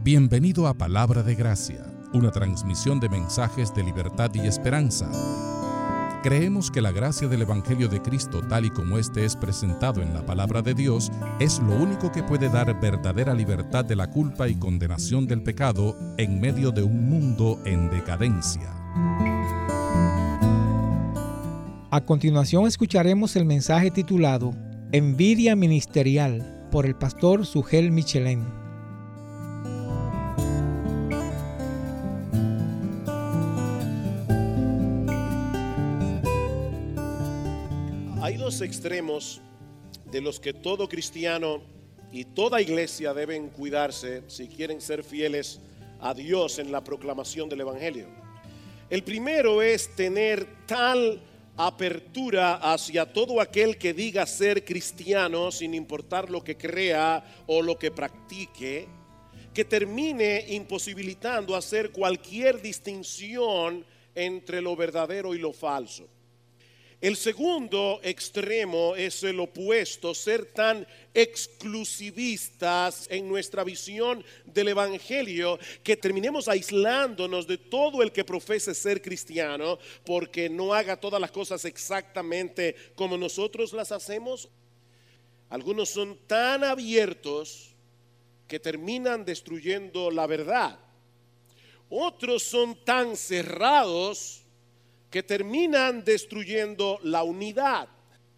Bienvenido a Palabra de Gracia, una transmisión de mensajes de libertad y esperanza. Creemos que la gracia del Evangelio de Cristo, tal y como este es presentado en la Palabra de Dios, es lo único que puede dar verdadera libertad de la culpa y condenación del pecado en medio de un mundo en decadencia. A continuación escucharemos el mensaje titulado Envidia Ministerial por el pastor Sugel Michelén. Hay dos extremos de los que todo cristiano y toda iglesia deben cuidarse si quieren ser fieles a Dios en la proclamación del Evangelio. El primero es tener tal apertura hacia todo aquel que diga ser cristiano sin importar lo que crea o lo que practique, que termine imposibilitando hacer cualquier distinción entre lo verdadero y lo falso. El segundo extremo es el opuesto, ser tan exclusivistas en nuestra visión del Evangelio que terminemos aislándonos de todo el que profese ser cristiano porque no haga todas las cosas exactamente como nosotros las hacemos. Algunos son tan abiertos que terminan destruyendo la verdad. Otros son tan cerrados que terminan destruyendo la unidad.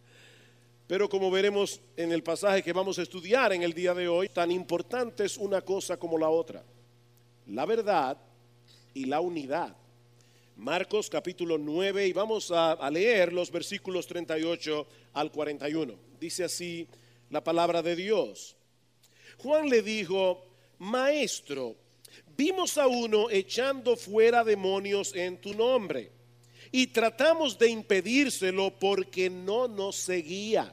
Pero como veremos en el pasaje que vamos a estudiar en el día de hoy, tan importante es una cosa como la otra: la verdad y la unidad. Marcos capítulo 9, y vamos a leer los versículos 38 al 41. Dice así la palabra de Dios. Juan le dijo: Maestro, vimos a uno echando fuera demonios en tu nombre, y tratamos de impedírselo porque no nos seguía.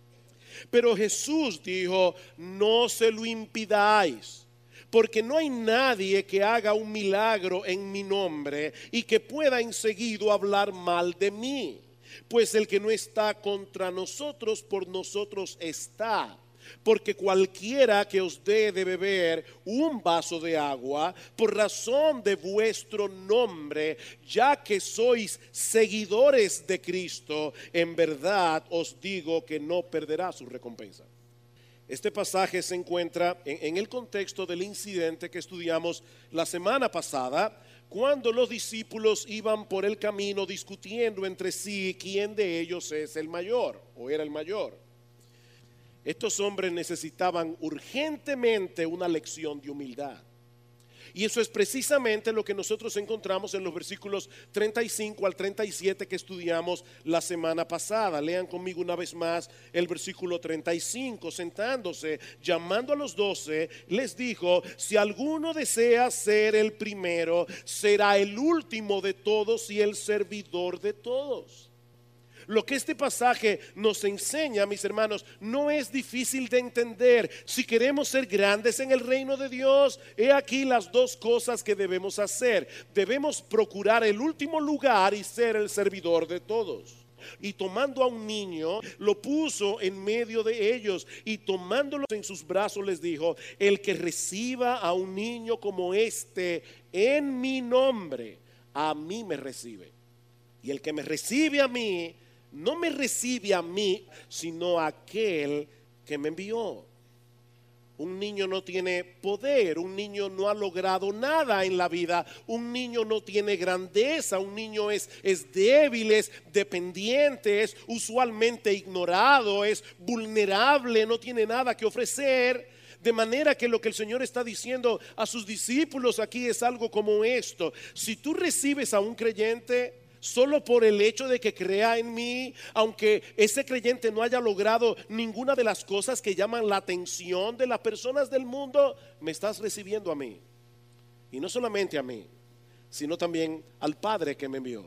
Pero Jesús dijo: no se lo impidáis, porque no hay nadie que haga un milagro en mi nombre y que pueda enseguida hablar mal de mí. Pues el que no está contra nosotros, por nosotros está. Porque cualquiera que os dé de beber un vaso de agua por razón de vuestro nombre, ya que sois seguidores de Cristo, en verdad os digo que no perderá su recompensa. Este pasaje se encuentra en el contexto del incidente que estudiamos la semana pasada, cuando los discípulos iban por el camino discutiendo entre sí quién de ellos es el mayor o era el mayor. Estos hombres necesitaban urgentemente una lección de humildad. Y eso es precisamente lo que nosotros encontramos en los versículos 35 al 37 que estudiamos la semana pasada. Lean conmigo una vez más el versículo 35. Sentándose, llamando a los 12, les dijo: si alguno desea ser el primero, será el último de todos y el servidor de todos. Lo que este pasaje nos enseña, mis hermanos, no es difícil de entender. Si queremos ser grandes en el reino de Dios, he aquí las dos cosas que debemos hacer. Debemos procurar el último lugar y ser el servidor de todos. Y tomando a un niño, lo puso en medio de ellos, y tomándolo en sus brazos les dijo: el que reciba a un niño como este en mi nombre, a mí me recibe. Y el que me recibe a mí, no me recibe a mí, sino a aquel que me envió. Un niño no tiene poder, un niño no ha logrado nada en la vida, un niño no tiene grandeza, un niño es débil, es dependiente, es usualmente ignorado, es vulnerable, no tiene nada que ofrecer. De manera que lo que el Señor está diciendo a sus discípulos aquí es algo como esto: si tú recibes a un creyente solo por el hecho de que crea en mí, aunque ese creyente no haya logrado ninguna de las cosas que llaman la atención de las personas del mundo, me estás recibiendo a mí. Y no solamente a mí, sino también al Padre que me envió.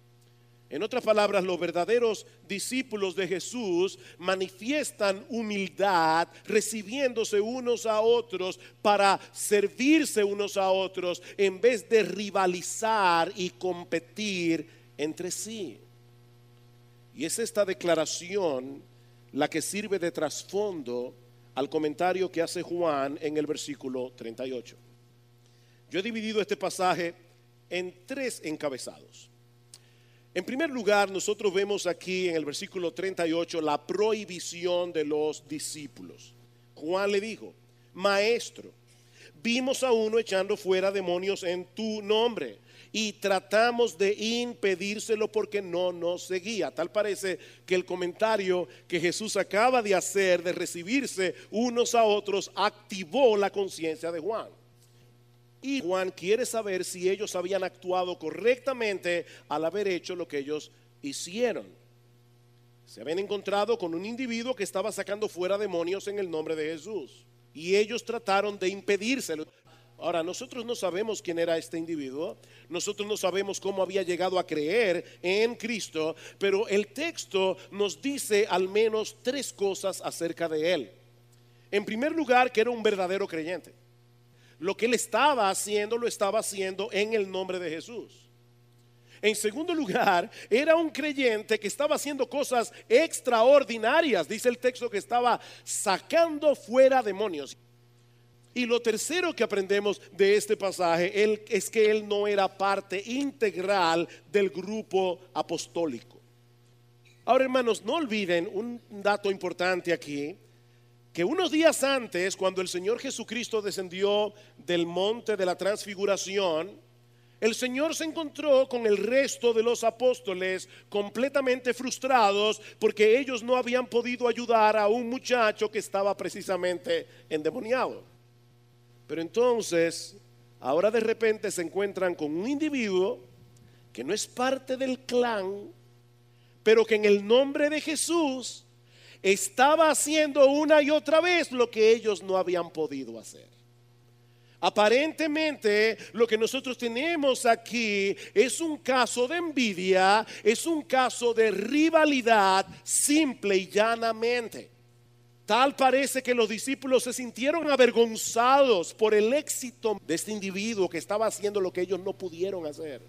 En otras palabras, los verdaderos discípulos de Jesús manifiestan humildad, recibiéndose unos a otros para servirse unos a otros, en vez de rivalizar y competir entre sí. Y es esta declaración la que sirve de trasfondo al comentario que hace Juan en el versículo 38. Yo he dividido este pasaje en 3 encabezados. En primer lugar, nosotros vemos aquí en el versículo 38 la prohibición de los discípulos. Juan le dijo: Maestro, vimos a uno echando fuera demonios en tu nombre y tratamos de impedírselo porque no nos seguía. Tal parece que el comentario que Jesús acaba de hacer de recibirse unos a otros activó la conciencia de Juan. Y Juan quiere saber si ellos habían actuado correctamente al haber hecho lo que ellos hicieron. Se habían encontrado con un individuo que estaba sacando fuera demonios en el nombre de Jesús y ellos trataron de impedírselo. Ahora, nosotros no sabemos quién era este individuo, nosotros no sabemos cómo había llegado a creer en Cristo, pero el texto nos dice al menos 3 cosas acerca de él. En primer lugar, que era un verdadero creyente. Lo que él estaba haciendo, lo estaba haciendo en el nombre de Jesús. En segundo lugar, era un creyente que estaba haciendo cosas extraordinarias. Dice el texto que estaba sacando fuera demonios. Y lo tercero que aprendemos de este pasaje es que él no era parte integral del grupo apostólico. Ahora, hermanos, no olviden un dato importante aquí, que unos días antes, cuando el Señor Jesucristo descendió del monte de la transfiguración, el Señor se encontró con el resto de los apóstoles completamente frustrados porque ellos no habían podido ayudar a un muchacho que estaba precisamente endemoniado. Pero entonces, ahora de repente se encuentran con un individuo que no es parte del clan, pero que en el nombre de Jesús estaba haciendo una y otra vez lo que ellos no habían podido hacer. Aparentemente lo que nosotros tenemos aquí es un caso de envidia, es un caso de rivalidad simple y llanamente. Tal parece que los discípulos se sintieron avergonzados por el éxito de este individuo que estaba haciendo lo que ellos no pudieron hacer.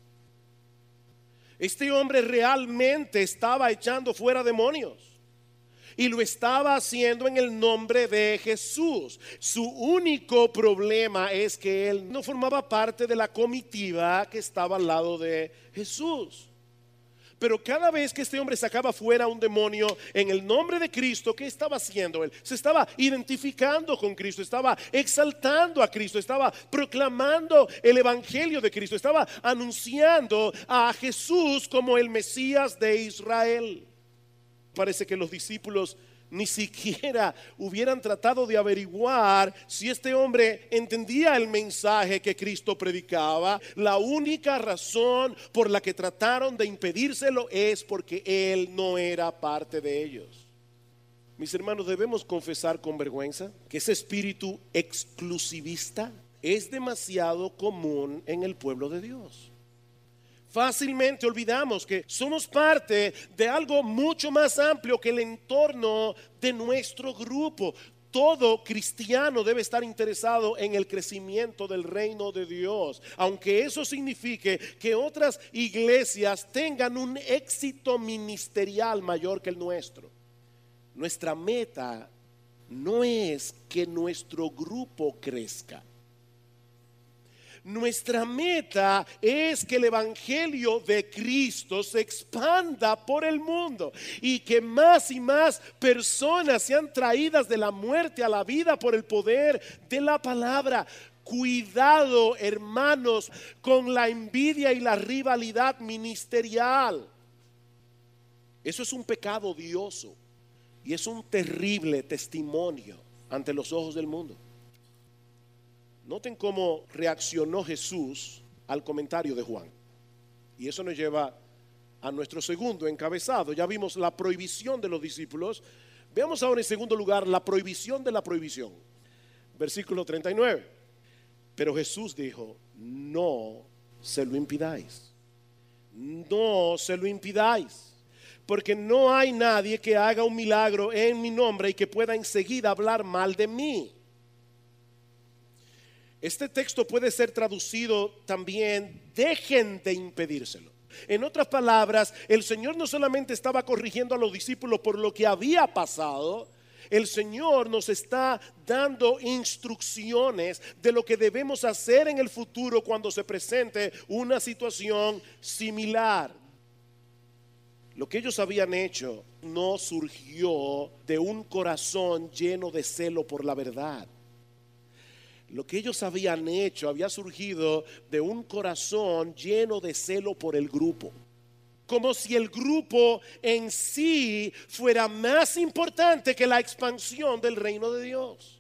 Este hombre realmente estaba echando fuera demonios y lo estaba haciendo en el nombre de Jesús. Su único problema es que él no formaba parte de la comitiva que estaba al lado de Jesús. Pero cada vez que este hombre sacaba fuera un demonio en el nombre de Cristo, ¿qué estaba haciendo él? Se estaba identificando con Cristo, estaba exaltando a Cristo, estaba proclamando el evangelio de Cristo, estaba anunciando a Jesús como el Mesías de Israel. Parece que los discípulos ni siquiera hubieran tratado de averiguar si este hombre entendía el mensaje que Cristo predicaba. La única razón por la que trataron de impedírselo es porque él no era parte de ellos. Mis hermanos, debemos confesar con vergüenza que ese espíritu exclusivista es demasiado común en el pueblo de Dios. Fácilmente olvidamos que somos parte de algo mucho más amplio que el entorno de nuestro grupo. Todo cristiano debe estar interesado en el crecimiento del reino de Dios, aunque eso signifique que otras iglesias tengan un éxito ministerial mayor que el nuestro. Nuestra meta no es que nuestro grupo crezca. Nuestra meta es que el evangelio de Cristo se expanda por el mundo y que más y más personas sean traídas de la muerte a la vida por el poder de la palabra. Cuidado, hermanos, con la envidia y la rivalidad ministerial. Eso es un pecado odioso y es un terrible testimonio ante los ojos del mundo. Noten cómo reaccionó Jesús al comentario de Juan. Y eso nos lleva a nuestro segundo encabezado. Ya vimos la prohibición de los discípulos. Veamos ahora en segundo lugar la prohibición de la prohibición. Versículo 39. Pero Jesús dijo: no se lo impidáis. No se lo impidáis. Porque no hay nadie que haga un milagro en mi nombre y que pueda enseguida hablar mal de mí. Este texto puede ser traducido también: dejen de impedírselo. En otras palabras, el Señor no solamente estaba corrigiendo a los discípulos por lo que había pasado, El Señor nos está dando instrucciones de lo que debemos hacer en el futuro cuando se presente una situación similar. Lo que ellos habían hecho no surgió de un corazón lleno de celo por la verdad. Lo que ellos habían hecho había surgido de un corazón lleno de celo por el grupo. Como si el grupo en sí fuera más importante que la expansión del reino de Dios.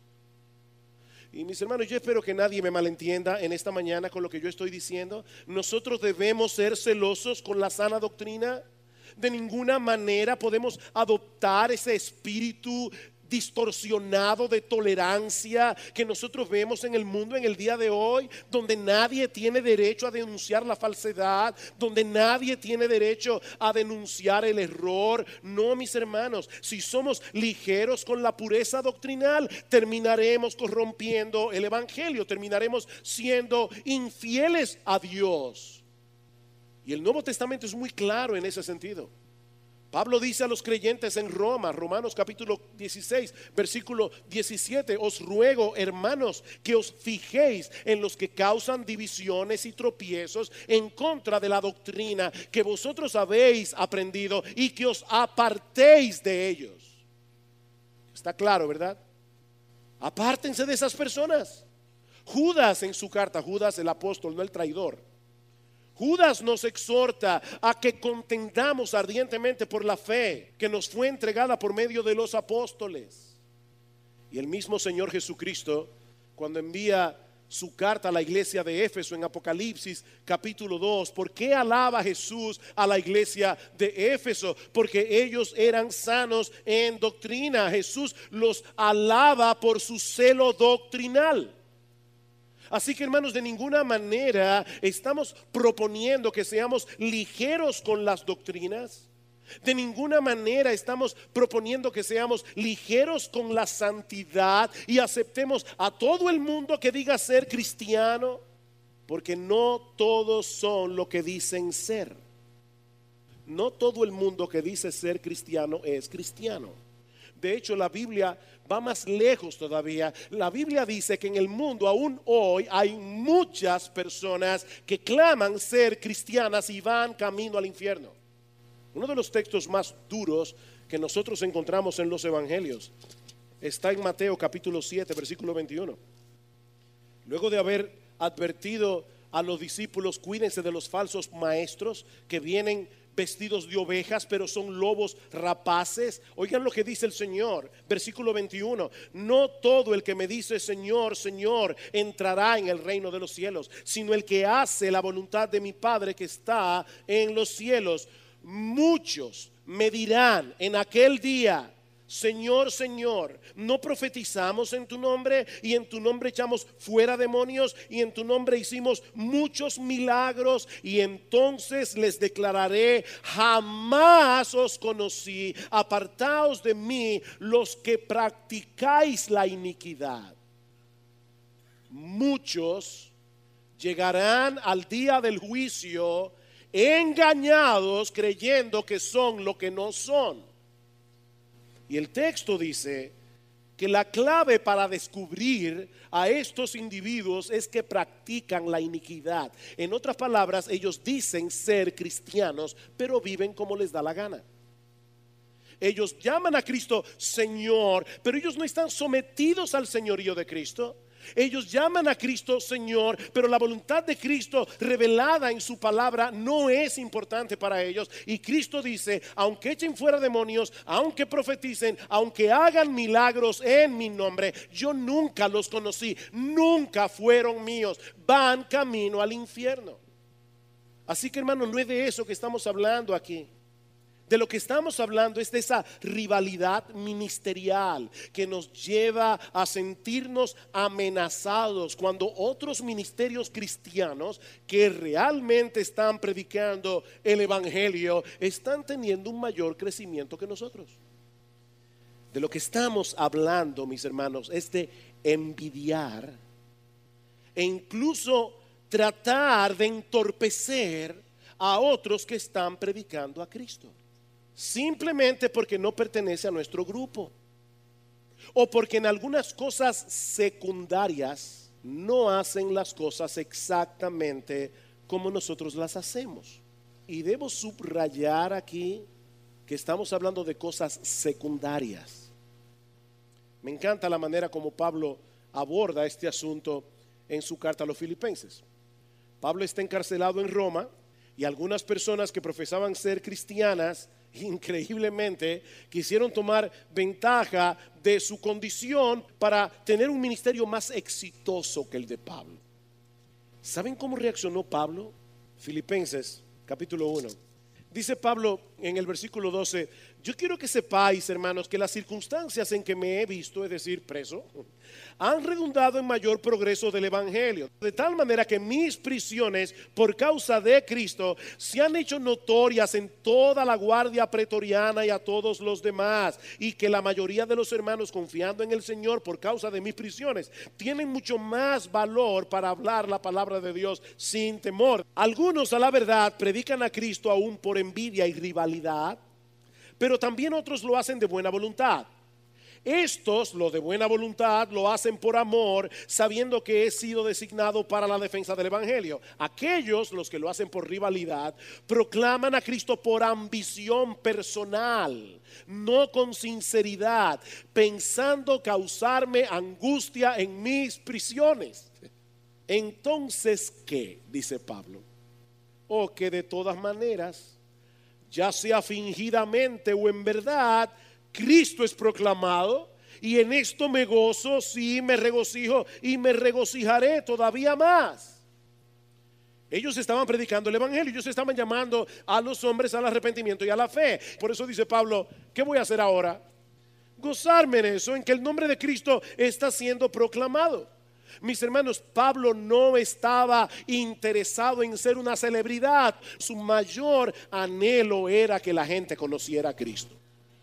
Y mis hermanos, yo espero que nadie me malentienda en esta mañana con lo que yo estoy diciendo. Nosotros debemos ser celosos con la sana doctrina. De ninguna manera podemos adoptar ese espíritu distorsionado de tolerancia que nosotros vemos en el mundo en el día de hoy, donde nadie tiene derecho a denunciar la falsedad, donde nadie tiene derecho a denunciar el error. No, mis hermanos, si somos ligeros con la pureza doctrinal, terminaremos corrompiendo el evangelio, terminaremos siendo infieles a Dios. Y el Nuevo Testamento es muy claro en ese sentido. Pablo dice a los creyentes en Roma, Romanos capítulo 16, versículo 17: os ruego, hermanos, que os fijéis en los que causan divisiones y tropiezos en contra de la doctrina que vosotros habéis aprendido, y que os apartéis de ellos. Está claro, ¿verdad? Apártense de esas personas. Judas en su carta, Judas el apóstol, no el traidor, Judas nos exhorta a que contendamos ardientemente por la fe que nos fue entregada por medio de los apóstoles. Y el mismo Señor Jesucristo, cuando envía su carta a la iglesia de Éfeso en Apocalipsis capítulo 2, ¿por qué alaba Jesús a la iglesia de Éfeso? Porque ellos eran sanos en doctrina. Jesús los alaba por su celo doctrinal. Así que, hermanos, de ninguna manera estamos proponiendo que seamos ligeros con las doctrinas. De ninguna manera estamos proponiendo que seamos ligeros con la santidad y aceptemos a todo el mundo que diga ser cristiano, porque no todos son lo que dicen ser. No todo el mundo que dice ser cristiano es cristiano. De hecho, la Biblia va más lejos todavía. La Biblia dice que en el mundo aún hoy hay muchas personas que claman ser cristianas y van camino al infierno. Uno de los textos más duros que nosotros encontramos en los evangelios está en Mateo capítulo 7, versículo 21. Luego de haber advertido a los discípulos: cuídense de los falsos maestros que vienen vestidos de ovejas, pero son lobos rapaces. Oigan lo que dice el Señor, versículo 21: no todo el que me dice Señor, Señor, entrará en el reino de los cielos, sino el que hace la voluntad de mi Padre que está en los cielos. Muchos me dirán en aquel día: Señor, Señor, ¿no profetizamos en tu nombre? Y en tu nombre echamos fuera demonios, y en tu nombre hicimos muchos milagros. Y entonces les declararé: jamás os conocí, apartaos de mí los que practicáis la iniquidad. Muchos llegarán al día del juicio engañados, creyendo que son lo que no son. Y el texto dice que la clave para descubrir a estos individuos es que practican la iniquidad. En otras palabras, ellos dicen ser cristianos, pero viven como les da la gana. Ellos llaman a Cristo Señor, pero ellos no están sometidos al señorío de Cristo. Ellos llaman a Cristo Señor, pero la voluntad de Cristo revelada en su palabra no es importante para ellos. Y Cristo dice: aunque echen fuera demonios, aunque profeticen, aunque hagan milagros en mi nombre, yo nunca los conocí, nunca fueron míos, van camino al infierno. Así que, hermano, no es de eso que estamos hablando aquí. De lo que estamos hablando es de esa rivalidad ministerial que nos lleva a sentirnos amenazados cuando otros ministerios cristianos que realmente están predicando el evangelio están teniendo un mayor crecimiento que nosotros. De lo que estamos hablando, mis hermanos, es de envidiar e incluso tratar de entorpecer a otros que están predicando a Cristo, simplemente porque no pertenece a nuestro grupo. o porque en algunas cosas secundarias no hacen las cosas exactamente como nosotros las hacemos. Y debo subrayar aquí que estamos hablando de cosas secundarias. Me encanta la manera como Pablo aborda este asunto en su carta a los Filipenses. Pablo está encarcelado en Roma y algunas personas que profesaban ser cristianas, increíblemente, quisieron tomar ventaja de su condición para tener un ministerio más exitoso que el de Pablo. ¿Saben cómo reaccionó Pablo? Filipenses capítulo 1. Dice Pablo en el versículo 12: yo quiero que sepáis, hermanos, que las circunstancias en que me he visto, es decir, preso, han redundado en mayor progreso del evangelio, de tal manera que mis prisiones por causa de Cristo se han hecho notorias en toda la guardia pretoriana y a todos los demás, y que la mayoría de los hermanos, confiando en el Señor por causa de mis prisiones, tienen mucho más valor para hablar la palabra de Dios sin temor. Algunos, a la verdad, predican a Cristo aún por envidia y rivalidad, pero también otros lo hacen de buena voluntad. Estos, lo de buena voluntad, lo hacen por amor, sabiendo que he sido designado para la defensa del evangelio. Aquellos, los que lo hacen por rivalidad, proclaman a Cristo por ambición personal, no con sinceridad, pensando causarme angustia en mis prisiones. Entonces, ¿qué? Dice Pablo. O que de todas maneras, ya sea fingidamente o en verdad, Cristo es proclamado, y en esto me gozo, sí, me regocijo y me regocijaré todavía más. Ellos estaban predicando el evangelio, ellos estaban llamando a los hombres al arrepentimiento y a la fe. Por eso dice Pablo: ¿qué voy a hacer ahora? Gozarme en eso, en que el nombre de Cristo está siendo proclamado. Mis hermanos, Pablo no estaba interesado en ser una celebridad. Su mayor anhelo era que la gente conociera a Cristo.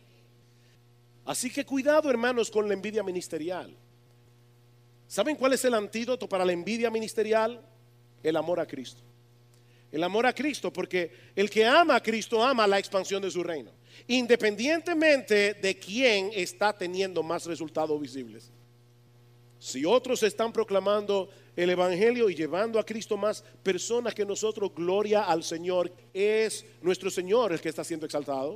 Así que cuidado, hermanos, con la envidia ministerial. ¿Saben cuál es el antídoto para la envidia ministerial? El amor a Cristo. El amor a Cristo, porque el que ama a Cristo ama la expansión de su reino, independientemente de quién está teniendo más resultados visibles. Si otros están proclamando el evangelio y llevando a Cristo más personas que nosotros, gloria al Señor, es nuestro Señor el que está siendo exaltado.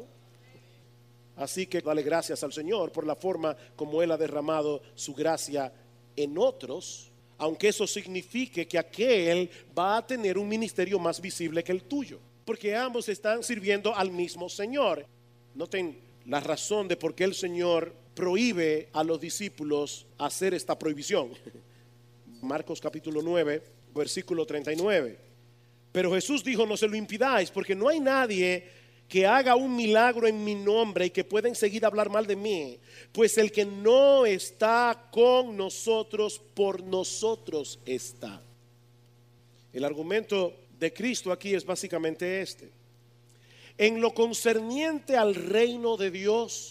Así que dale gracias al Señor por la forma como Él ha derramado su gracia en otros, aunque eso signifique que aquel va a tener un ministerio más visible que el tuyo, porque ambos están sirviendo al mismo Señor. Noten la razón de por qué el Señor prohíbe a los discípulos hacer esta prohibición. Marcos capítulo 9, versículo 39. Pero Jesús dijo: no se lo impidáis, porque no hay nadie que haga un milagro en mi nombre y que pueda enseguida hablar mal de mí, pues el que no está con nosotros, por nosotros está. El argumento de Cristo aquí es básicamente este: en lo concerniente al reino de Dios,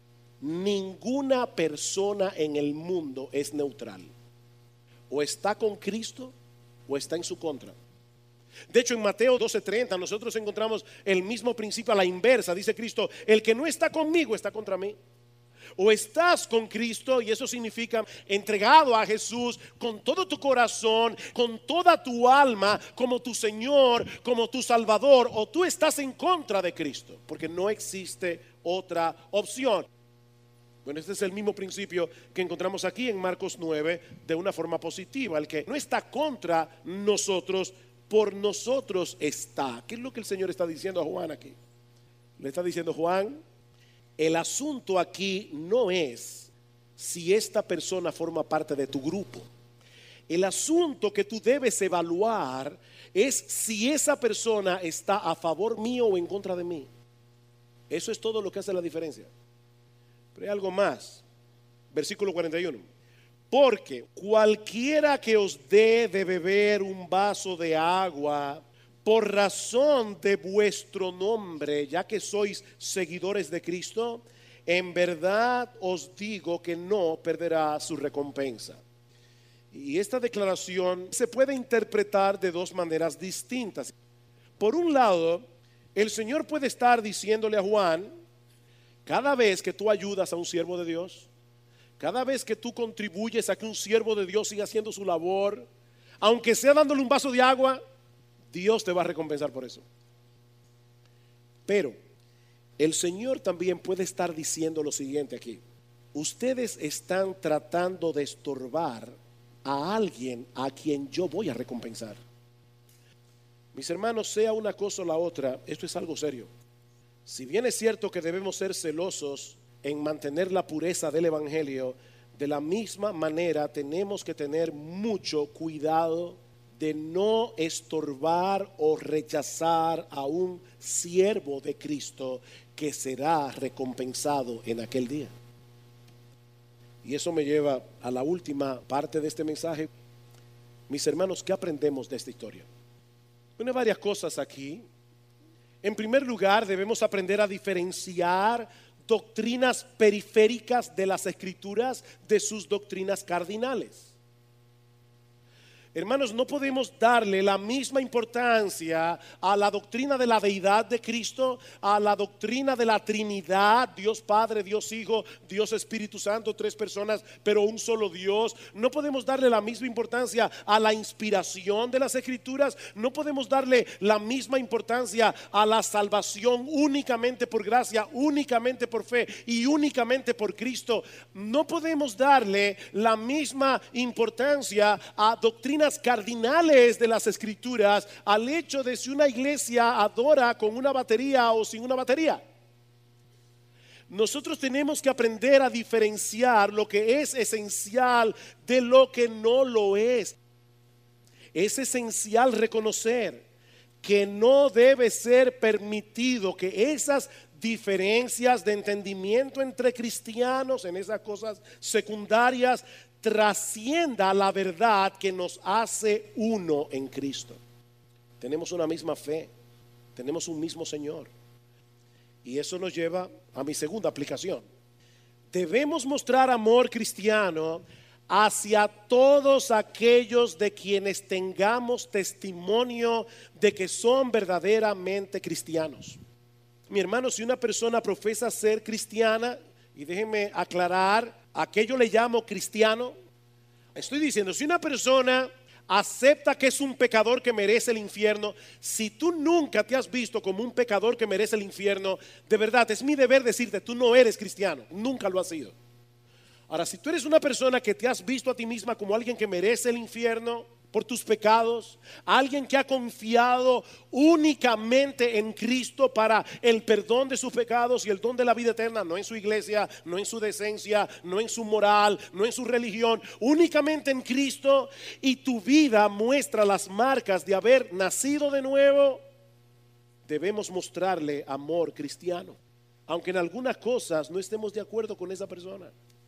ninguna persona en el mundo es neutral. O está con Cristo o está en su contra. De hecho, en Mateo 12:30 nosotros encontramos el mismo principio a la inversa. Dice Cristo: el que no está conmigo está contra mí. O estás con Cristo, y eso significa entregado a Jesús con todo tu corazón, con toda tu alma, como tu Señor, como tu Salvador, o tú estás en contra de Cristo, porque no existe otra opción. Bueno, este es el mismo principio que encontramos aquí en Marcos 9 de una forma positiva. El que no está contra nosotros, por nosotros está. ¿Qué es lo que el Señor está diciendo a Juan aquí? Le está diciendo: Juan, el asunto aquí no es si esta persona forma parte de tu grupo. El asunto que tú debes evaluar es si esa persona está a favor mío o en contra de mí. Eso es todo lo que hace la diferencia. Pero hay algo más. Versículo 41. Porque cualquiera que os dé de beber un vaso de agua por razón de vuestro nombre, ya que sois seguidores de Cristo, en verdad os digo que no perderá su recompensa. Y esta declaración se puede interpretar de dos maneras distintas. Por un lado, el Señor puede estar diciéndole a Juan: cada vez que tú ayudas a un siervo de Dios, Cada vez que tú contribuyes a que un siervo de Dios siga haciendo su labor, aunque sea dándole un vaso de agua, Dios te va a recompensar por eso. Pero el Señor también puede estar diciendo lo siguiente aquí: ustedes están tratando de estorbar a alguien a quien yo voy a recompensar. Mis hermanos, sea una cosa o la otra, esto es algo serio. Si bien es cierto que debemos ser celosos en mantener la pureza del Evangelio, de la misma manera tenemos que tener mucho cuidado de no estorbar o rechazar a un siervo de Cristo que será recompensado en aquel día. Y eso me lleva a la última parte de este mensaje. Mis hermanos, ¿qué aprendemos de esta historia? Bueno, hay varias cosas aquí. En primer lugar, debemos aprender a diferenciar doctrinas periféricas de las Escrituras de sus doctrinas cardinales. Hermanos, no podemos darle la misma importancia a la doctrina de la deidad de Cristo, a la doctrina de la Trinidad, Dios Padre, Dios Hijo, Dios Espíritu Santo, tres personas, pero un solo Dios. No podemos darle la misma importancia a la inspiración de las Escrituras. No podemos darle la misma importancia a la salvación únicamente por gracia, únicamente por fe y únicamente por Cristo. No podemos darle la misma importancia a doctrinas cardinales de las Escrituras al hecho de si una iglesia adora con una batería o sin una batería. Nosotros tenemos que aprender a diferenciar lo que es esencial de lo que no lo es. Es esencial reconocer que no debe ser permitido que esas diferencias de entendimiento entre cristianos en esas cosas secundarias trascienda la verdad que nos hace uno en Cristo. Tenemos una misma fe, tenemos un mismo Señor. Y eso nos lleva a mi segunda aplicación. Debemos mostrar amor cristiano hacia todos aquellos de quienes tengamos testimonio de que son verdaderamente cristianos. Mi hermano, si una persona profesa ser cristiana, y déjenme aclarar, ¿a qué yo le llamo cristiano? Estoy diciendo, si una persona acepta que es un pecador que merece el infierno, si tú nunca te has visto como un pecador que merece el infierno, de verdad es mi deber decirte, tú no eres cristiano, nunca lo has sido. Ahora, si tú eres una persona que te has visto a ti misma como alguien que merece el infierno por tus pecados, alguien que ha confiado únicamente en Cristo para el perdón de sus pecados y el don de la vida eterna, no en su iglesia, no en su decencia, no en su moral, no en su religión, únicamente en Cristo, y tu vida muestra las marcas de haber nacido de nuevo, debemos mostrarle amor cristiano, aunque en algunas cosas no estemos de acuerdo con esa persona.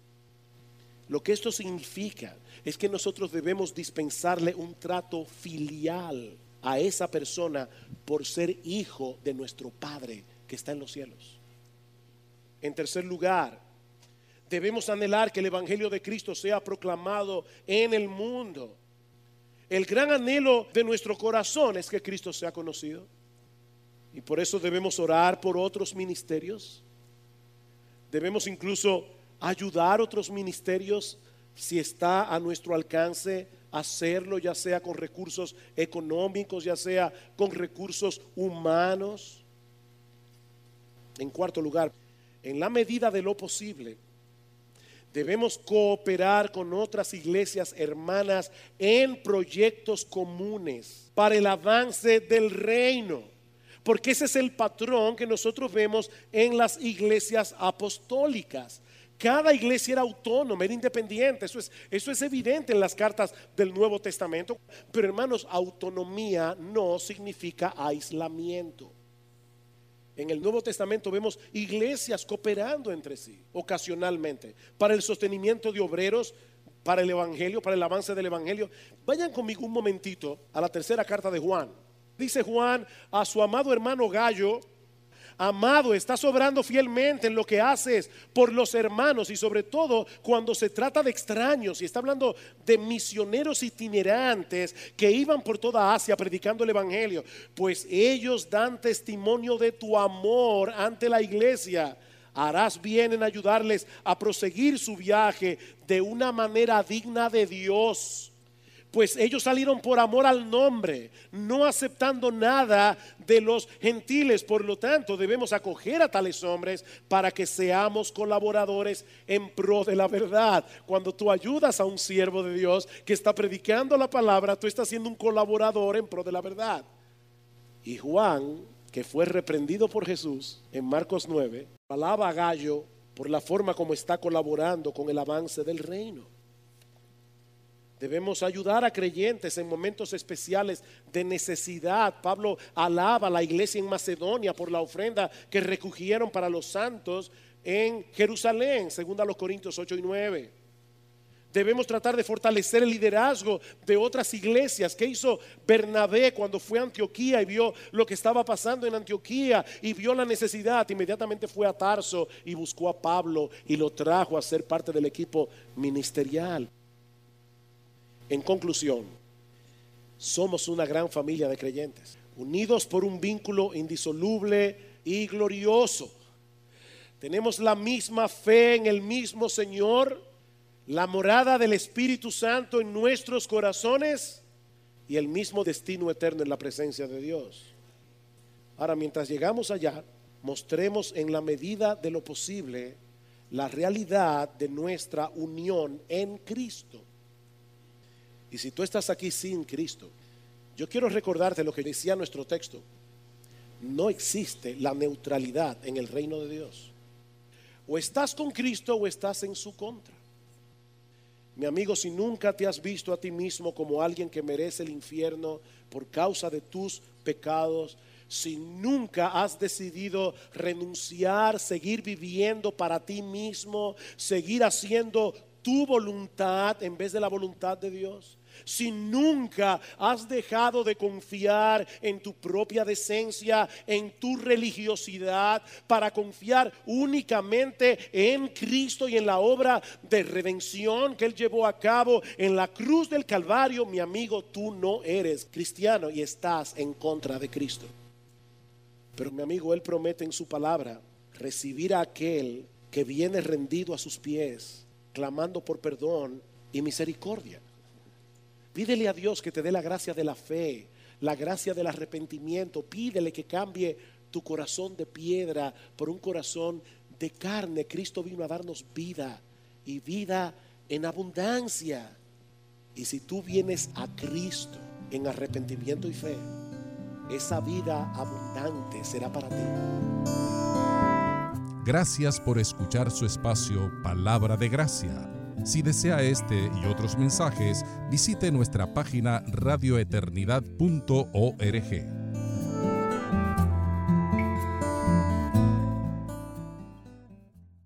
Lo que esto significa es que nosotros debemos dispensarle un trato filial a esa persona por ser hijo de nuestro Padre que está en los cielos. En tercer lugar, debemos anhelar que el Evangelio de Cristo sea proclamado en el mundo. El gran anhelo de nuestro corazón es que Cristo sea conocido. Y por eso debemos orar por otros ministerios. Debemos incluso ayudar a otros ministerios si está a nuestro alcance hacerlo, ya sea con recursos económicos, ya sea con recursos humanos. En cuarto lugar, en la medida de lo posible, debemos cooperar con otras iglesias hermanas en proyectos comunes para el avance del reino, porque ese es el patrón que nosotros vemos en las iglesias apostólicas. Cada iglesia era autónoma, era independiente. Eso es evidente en las cartas del Nuevo Testamento. Pero hermanos, autonomía no significa aislamiento. En el Nuevo Testamento vemos iglesias cooperando entre sí ocasionalmente para el sostenimiento de obreros, para el evangelio, para el avance del evangelio. Vayan conmigo un momentito a la tercera carta de Juan. Dice Juan a su amado hermano Gallo: amado, estás obrando fielmente en lo que haces por los hermanos, y sobre todo cuando se trata de extraños. Y está hablando de misioneros itinerantes que iban por toda Asia predicando el evangelio, pues ellos dan testimonio de tu amor ante la iglesia. Harás bien en ayudarles a proseguir su viaje de una manera digna de Dios. Pues ellos salieron por amor al nombre, no aceptando nada de los gentiles. Por lo tanto, debemos acoger a tales hombres para que seamos colaboradores en pro de la verdad. Cuando tú ayudas a un siervo de Dios que está predicando la palabra, tú estás siendo un colaborador en pro de la verdad. Y Juan, que fue reprendido por Jesús en Marcos 9, alaba a Gallo por la forma como está colaborando con el avance del reino. Debemos ayudar a creyentes en momentos especiales de necesidad. Pablo alaba a la iglesia en Macedonia por la ofrenda que recogieron para los santos en Jerusalén, según a los Corintios 8 y 9. Debemos tratar de fortalecer el liderazgo de otras iglesias. ¿Qué hizo Bernabé cuando fue a Antioquía y vio lo que estaba pasando en Antioquía y vio la necesidad? Inmediatamente fue a Tarso y buscó a Pablo y lo trajo a ser parte del equipo ministerial. En conclusión, somos una gran familia de creyentes, unidos por un vínculo indisoluble y glorioso. Tenemos la misma fe en el mismo Señor, la morada del Espíritu Santo en nuestros corazones y el mismo destino eterno en la presencia de Dios. Ahora, mientras llegamos allá, mostremos en la medida de lo posible la realidad de nuestra unión en Cristo. Y si tú estás aquí sin Cristo, yo quiero recordarte lo que decía nuestro texto. No existe la neutralidad en el reino de Dios. O estás con Cristo o estás en su contra. Mi amigo, si nunca te has visto a ti mismo como alguien que merece el infierno por causa de tus pecados, si nunca has decidido renunciar, seguir viviendo para ti mismo, seguir haciendo tu voluntad en vez de la voluntad de Dios, si nunca has dejado de confiar en tu propia decencia, en tu religiosidad, para confiar únicamente en Cristo y en la obra de redención que Él llevó a cabo en la cruz del Calvario, mi amigo, tú no eres cristiano y estás en contra de Cristo. Pero mi amigo, Él promete en su palabra recibir a aquel que viene rendido a sus pies, clamando por perdón y misericordia. Pídele a Dios que te dé la gracia de la fe, la gracia del arrepentimiento. Pídele que cambie tu corazón de piedra por un corazón de carne. Cristo vino a darnos vida y vida en abundancia. Y si tú vienes a Cristo en arrepentimiento y fe, esa vida abundante será para ti. Gracias por escuchar su espacio Palabra de Gracia. Si desea este y otros mensajes, visite nuestra página radioeternidad.org.